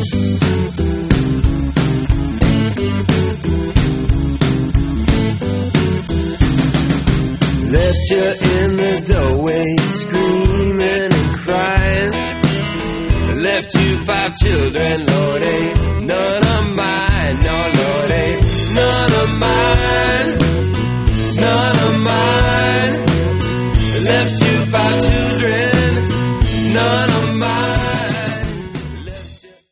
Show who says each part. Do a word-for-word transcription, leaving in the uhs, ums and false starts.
Speaker 1: Left you in the doorway, screaming and crying. Left you five children, Lord, ain't none